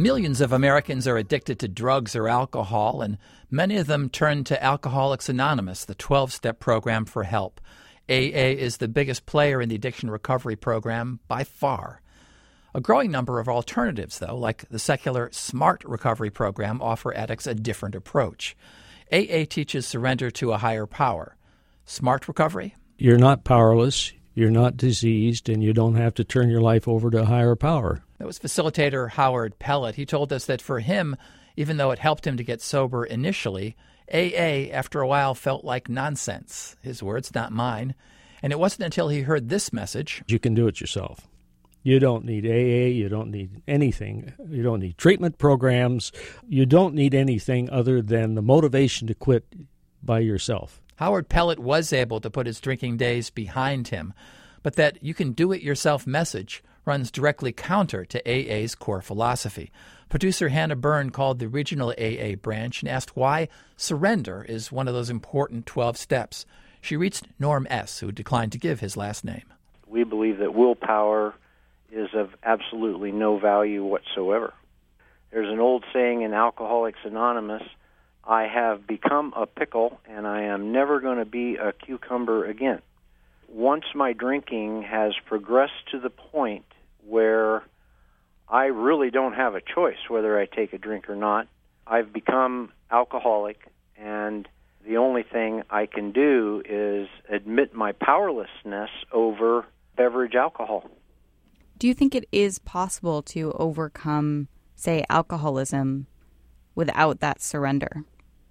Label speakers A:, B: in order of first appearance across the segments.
A: Millions of Americans are addicted to drugs or alcohol, and many of them turn to Alcoholics Anonymous, the 12-step program, for help. AA is the biggest player in the addiction recovery program by far. A growing number of alternatives, though, like the secular SMART recovery program, offer addicts a different approach. AA teaches surrender to a higher power. SMART recovery?
B: You're not powerless, you're not diseased, and you don't have to turn your life over to a higher power.
A: That was facilitator Howard Pellett. He told us that for him, even though it helped him to get sober initially, AA, after a while, felt like nonsense. His words, not mine. And it wasn't until he heard this message.
B: You can do it yourself. You don't need AA. You don't need anything. You don't need treatment programs. You don't need anything other than the motivation to quit by yourself.
A: Howard Pellett was able to put his drinking days behind him, but that you can do it yourself message runs directly counter to AA's core philosophy. Producer Hannah Byrne called the regional AA branch and asked why surrender is one of those important 12 steps. She reached Norm S., who declined to give his last name.
C: We believe that willpower is of absolutely no value whatsoever. There's an old saying in Alcoholics Anonymous, I have become a pickle and I am never going to be a cucumber again. Once my drinking has progressed to the point where I really don't have a choice whether I take a drink or not, I've become alcoholic, and the only thing I can do is admit my powerlessness over beverage alcohol.
D: Do you think it is possible to overcome, say, alcoholism without that surrender?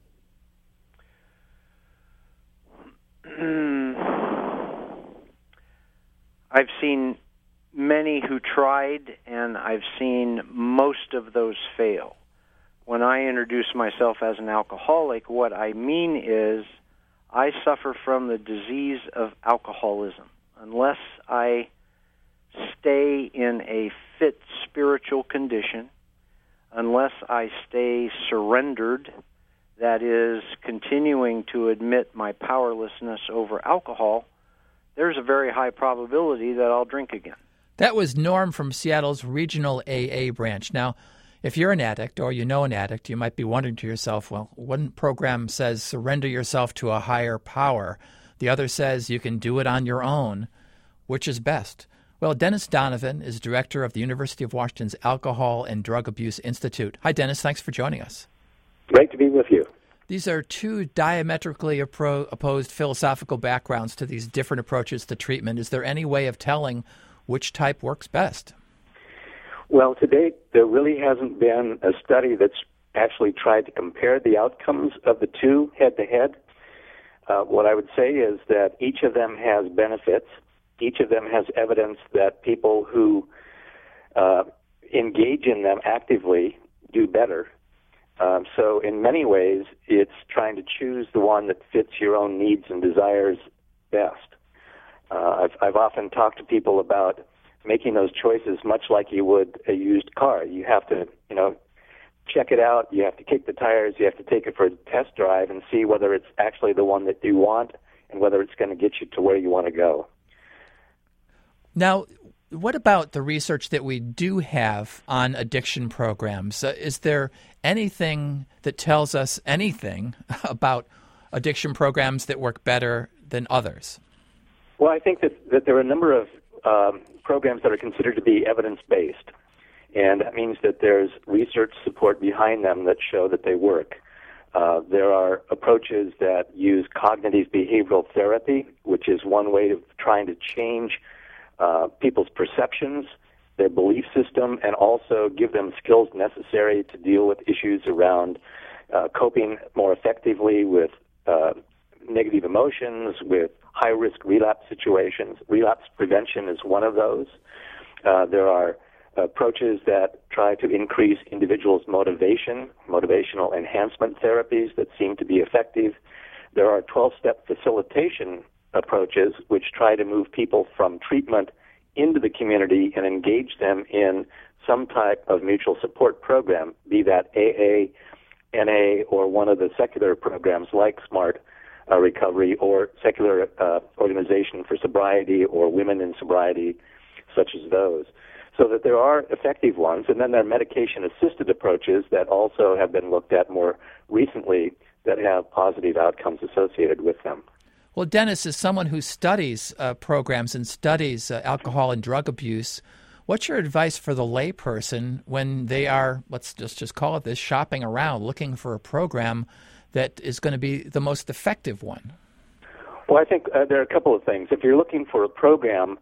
C: I've seen many who tried, and I've seen most of those fail. When I introduce myself as an alcoholic, what I mean is I suffer from the disease of alcoholism. Unless I stay in a fit spiritual condition, unless I stay surrendered, that is, continuing to admit my powerlessness over alcohol, there's a very high probability that I'll drink again.
A: That was Norm from Seattle's regional AA branch. Now, if you're an addict or you know an addict, you might be wondering to yourself, well, one program says surrender yourself to a higher power. The other says you can do it on your own. Which is best? Well, Dennis Donovan is director of the University of Washington's Alcohol and Drug Abuse Institute. Hi, Dennis. Thanks for joining us.
E: Great to be with you.
A: These are two diametrically opposed philosophical backgrounds to these different approaches to treatment. Is there any way of telling which type works best?
E: Well, to date, there really hasn't been a study that's actually tried to compare the outcomes of the two head-to-head. What I would say is that each of them has benefits. Each of them has evidence that people who engage in them actively do better. So in many ways, it's trying to choose the one that fits your own needs and desires best. I've often talked to people about making those choices much like you would a used car. You have to, check it out. You have to kick the tires. You have to take it for a test drive and see whether it's actually the one that you want and whether it's going to get you to where you want to go.
A: Now, what about the research that we do have on addiction programs? Is there anything that tells us anything about addiction programs that work better than others?
E: Well, I think that there are a number of programs that are considered to be evidence-based, and that means that there's research support behind them that show that they work. There are approaches that use cognitive behavioral therapy, which is one way of trying to change people's perceptions, their belief system, and also give them skills necessary to deal with issues around coping more effectively with negative emotions, with high-risk relapse situations. Relapse prevention is one of those. There are approaches that try to increase individuals' motivation, motivational enhancement therapies that seem to be effective. There are 12-step facilitation approaches which try to move people from treatment into the community and engage them in some type of mutual support program, be that AA, NA, or one of the secular programs like SMART Recovery, or secular organization for sobriety, or women in sobriety, such as those. So that there are effective ones, and then there are medication-assisted approaches that also have been looked at more recently that have positive outcomes associated with them.
A: Well, Dennis, as someone who studies programs and studies alcohol and drug abuse, what's your advice for the layperson when they are, let's just call it this, shopping around, looking for a program that is going to be the most effective one?
E: Well, I think there are a couple of things. If you're looking for a program,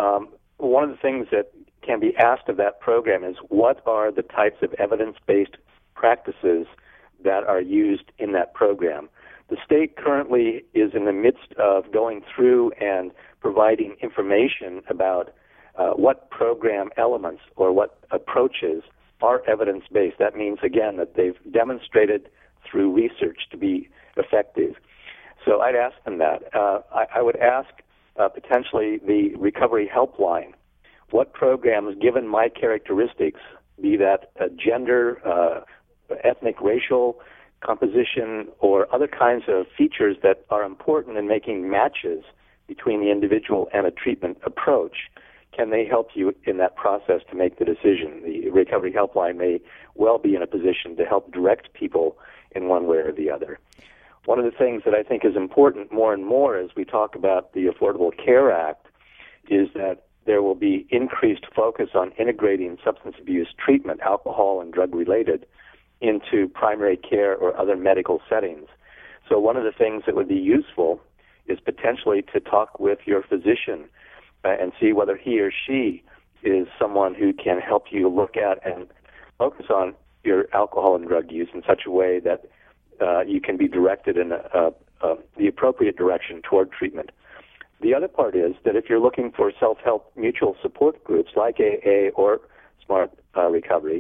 E: one of the things that can be asked of that program is what are the types of evidence-based practices that are used in that program. The state currently is in the midst of going through and providing information about what program elements or what approaches are evidence-based. That means, again, that they've demonstrated through research to be effective. So I'd ask them that. I would ask potentially the Recovery Helpline, what programs, given my characteristics, be that gender, ethnic, racial composition, or other kinds of features that are important in making matches between the individual and a treatment approach, can they help you in that process to make the decision? The Recovery Helpline may well be in a position to help direct people in one way or the other. One of the things that I think is important more and more as we talk about the Affordable Care Act is that there will be increased focus on integrating substance abuse treatment, alcohol and drug-related, into primary care or other medical settings. So one of the things that would be useful is potentially to talk with your physician and see whether he or she is someone who can help you look at and focus on your alcohol and drug use in such a way that you can be directed in the appropriate direction toward treatment. The other part is that if you're looking for self-help mutual support groups like AA or Smart Recovery,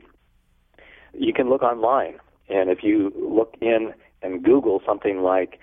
E: you can look online. And if you look in and Google something like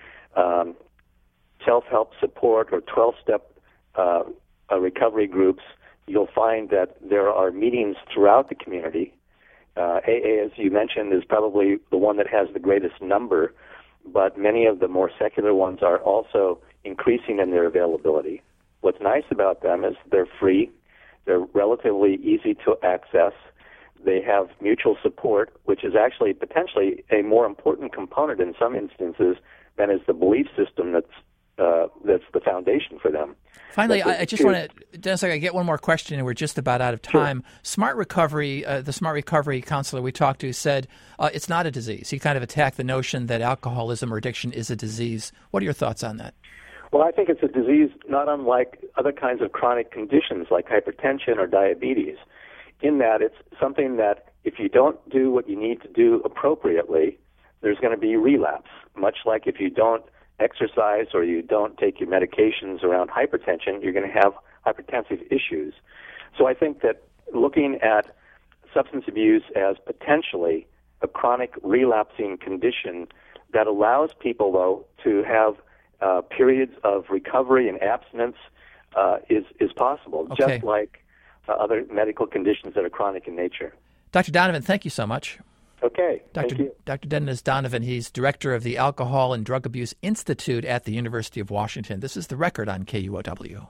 E: self-help support or 12-step recovery groups, you'll find that there are meetings throughout the community. AA, as you mentioned, is probably the one that has the greatest number, but many of the more secular ones are also increasing in their availability. What's nice about them is they're free, they're relatively easy to access, they have mutual support, which is actually potentially a more important component in some instances than is the belief system that's the foundation for them.
A: Finally, I just want to, Dennis, I get one more question, and we're just about out of time. Sure. Smart Recovery, the Smart Recovery counselor we talked to said it's not a disease. He kind of attacked the notion that alcoholism or addiction is a disease. What are your thoughts on that?
E: Well, I think it's a disease not unlike other kinds of chronic conditions like hypertension or diabetes, in that it's something that if you don't do what you need to do appropriately, there's going to be relapse, much like if you don't exercise or you don't take your medications around hypertension, you're going to have hypertensive issues. So I think that looking at substance abuse as potentially a chronic relapsing condition that allows people, though, to have periods of recovery and abstinence is possible,
A: okay,
E: just like other medical conditions that are chronic in nature.
A: Dr. Donovan, thank you so much.
E: Okay, thank you.
A: Dr. Dennis Donovan, he's director of the Alcohol and Drug Abuse Institute at the University of Washington. This is The Record on KUOW.